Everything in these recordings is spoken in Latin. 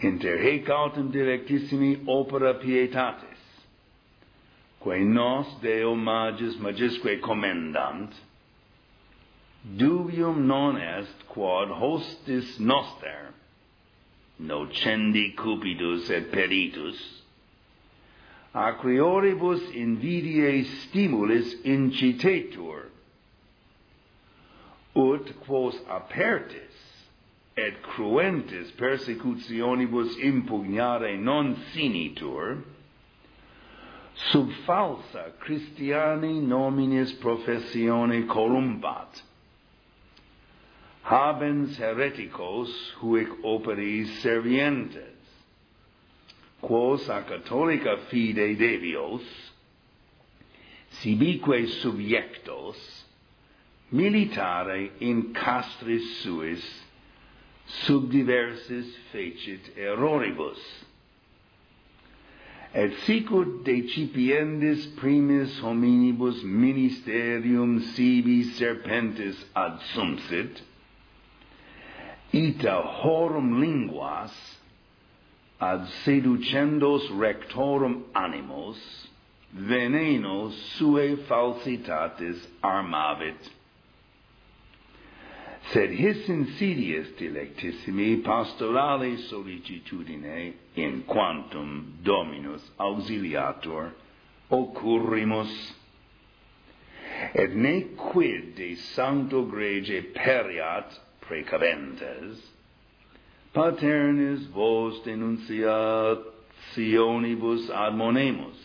inter haec autem directissimi opera pietatis, quae nos Deo magis magisque commendant, dubium non est quod hostis noster, nocendi cupidus et peritus, acrioribus invidiae stimulis incitetur, ut quos apertis et cruentis persecutionibus impugnare non sinitur, sub falsa Christiani nominis professione corrumpat, habens hereticos huic operis servientes, quos a catholica fide debios, sibique subjectos, militare in castris suis subdiversis fecit erroribus, et sicut decipiendis primis hominibus ministerium sibi serpentis adsumsit, ita horum linguas ad seducendos rectorum animos veneno sue falsitatis armavit. Sed his insidious delectissimi pastorale solicitudine in quantum Dominus auxiliator occurrimus, et ne quid de sancto grege periat precaventes, paternis vos denunciationibus admonemus,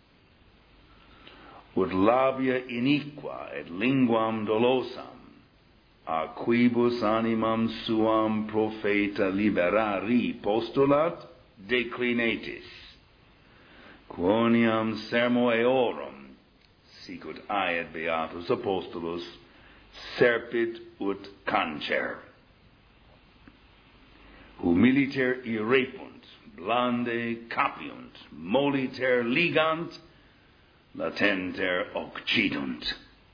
ut labia iniqua et linguam dolosam, a quibus animam suam profeta liberari postulat declinetis, quoniam sermo eorum, sicut aet beatus apostolus, serpit ut cancer. Humiliter irrepunt, blande capiunt, moliter ligant, latenter occidunt.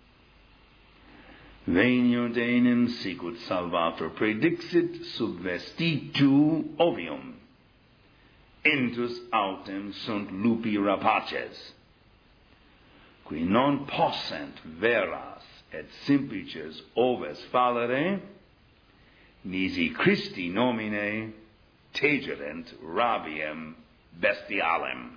Veniunt enim sicut Salvator predixit subvestitu ovium. Intus autem sunt lupi rapaces, qui non possent veras et simplices oves fallere, nisi Christi nomine tegerent rabiem bestialem.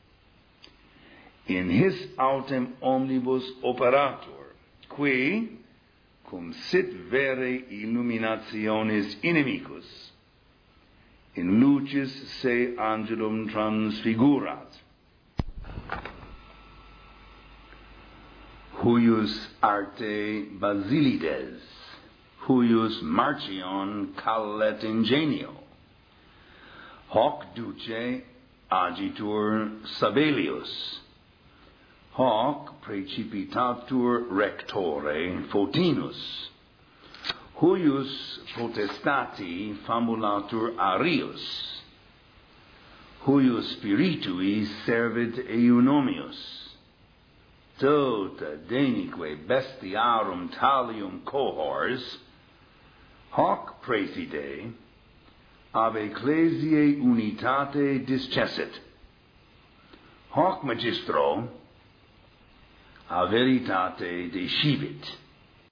In his autem omnibus operator, qui cum sit vere illuminationis inimicus in lucis se angelum transfigurat, huius arte Basilides, huius Marcion callet ingenio, hoc duce agitur Sabellius, hoc precipitatur rectore Photinus, huius potestati famulatur Arius, huius spiritui servit Eunomius, tota denique bestiarum talium cohors, hoc preside ab ecclesiae unitate discessit, hoc magistro a veritate descivit,